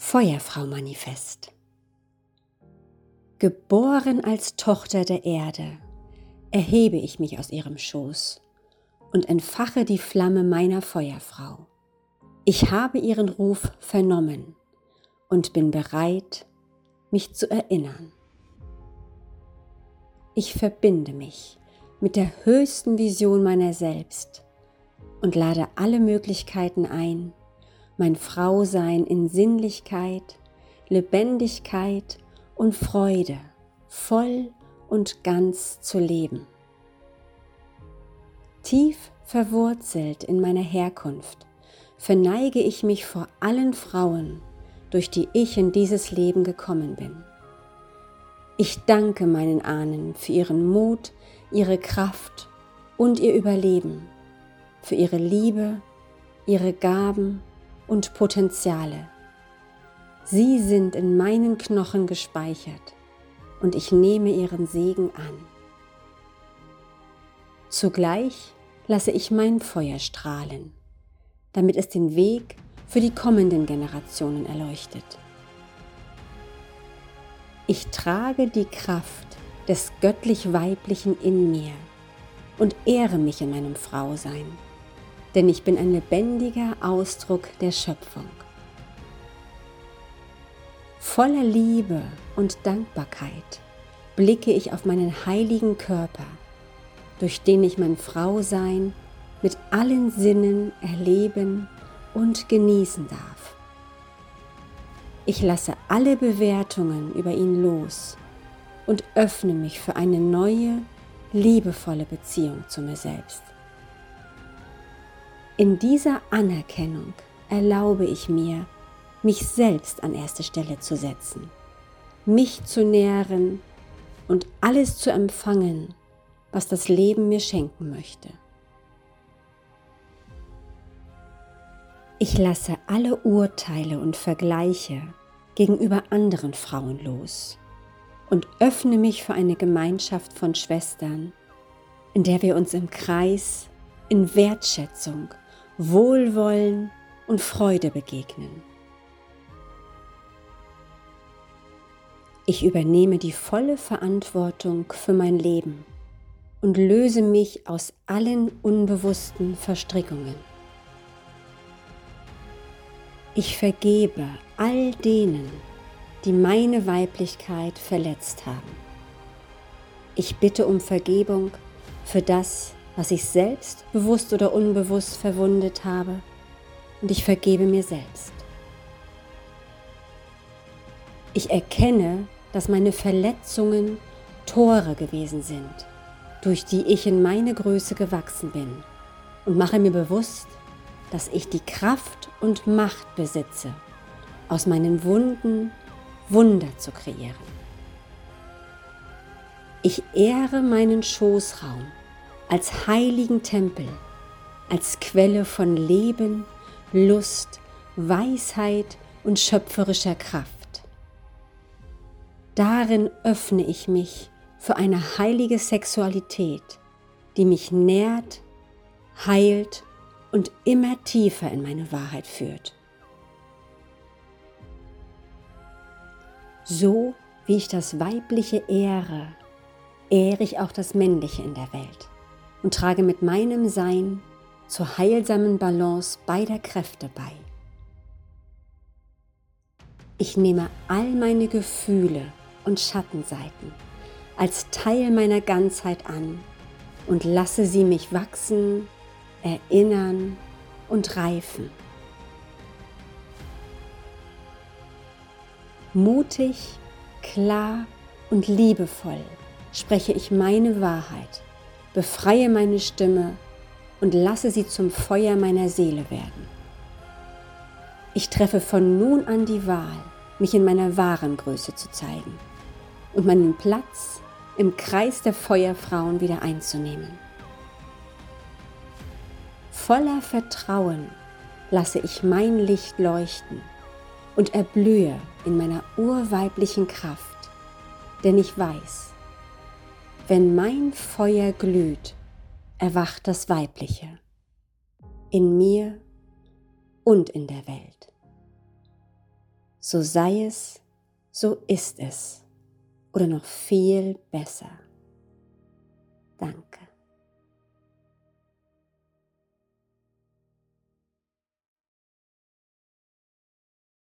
Feuerfrau-Manifest. Geboren als Tochter der Erde, erhebe ich mich aus ihrem Schoß und entfache die Flamme meiner Feuerfrau. Ich habe ihren Ruf vernommen und bin bereit, mich zu erinnern. Ich verbinde mich mit der höchsten Vision meiner selbst und lade alle Möglichkeiten ein, mein Frausein in Sinnlichkeit, Lebendigkeit und Freude voll und ganz zu leben. Tief verwurzelt in meiner Herkunft verneige ich mich vor allen Frauen, durch die ich in dieses Leben gekommen bin. Ich danke meinen Ahnen für ihren Mut, ihre Kraft und ihr Überleben, für ihre Liebe, ihre Gaben und Potenziale. Sie sind in meinen Knochen gespeichert und ich nehme ihren Segen an. Zugleich lasse ich mein Feuer strahlen, damit es den Weg für die kommenden Generationen erleuchtet. Ich trage die Kraft des göttlich-weiblichen in mir und ehre mich in meinem Frausein, denn ich bin ein lebendiger Ausdruck der Schöpfung. Voller Liebe und Dankbarkeit blicke ich auf meinen heiligen Körper, durch den ich mein Frausein mit allen Sinnen erleben und genießen darf. Ich lasse alle Bewertungen über ihn los und öffne mich für eine neue, liebevolle Beziehung zu mir selbst. In dieser Anerkennung erlaube ich mir, mich selbst an erste Stelle zu setzen, mich zu nähren und alles zu empfangen, was das Leben mir schenken möchte. Ich lasse alle Urteile und Vergleiche gegenüber anderen Frauen los und öffne mich für eine Gemeinschaft von Schwestern, in der wir uns im Kreis in Wertschätzung, Wohlwollen und Freude begegnen. Ich übernehme die volle Verantwortung für mein Leben und löse mich aus allen unbewussten Verstrickungen. Ich vergebe all denen, die meine Weiblichkeit verletzt haben. Ich bitte um Vergebung für das, was ich selbst bewusst oder unbewusst verwundet habe, und ich vergebe mir selbst. Ich erkenne, dass meine Verletzungen Tore gewesen sind, durch die ich in meine Größe gewachsen bin, und mache mir bewusst, dass ich die Kraft und Macht besitze, aus meinen Wunden Wunder zu kreieren. Ich ehre meinen Schoßraum als heiligen Tempel, als Quelle von Leben, Lust, Weisheit und schöpferischer Kraft. Darin öffne ich mich für eine heilige Sexualität, die mich nährt, heilt und immer tiefer in meine Wahrheit führt. So wie ich das Weibliche ehre, ehre ich auch das Männliche in der Welt und trage mit meinem Sein zur heilsamen Balance beider Kräfte bei. Ich nehme all meine Gefühle und Schattenseiten als Teil meiner Ganzheit an und lasse sie mich wachsen, erinnern und reifen. Mutig, klar und liebevoll spreche ich meine Wahrheit, befreie meine Stimme und lasse sie zum Feuer meiner Seele werden. Ich treffe von nun an die Wahl, mich in meiner wahren Größe zu zeigen und meinen Platz im Kreis der Feuerfrauen wieder einzunehmen. Voller Vertrauen lasse ich mein Licht leuchten und erblühe in meiner urweiblichen Kraft, denn ich weiß, wenn mein Feuer glüht, erwacht das Weibliche in mir und in der Welt. so sei es, so ist es oder noch viel besser. Danke.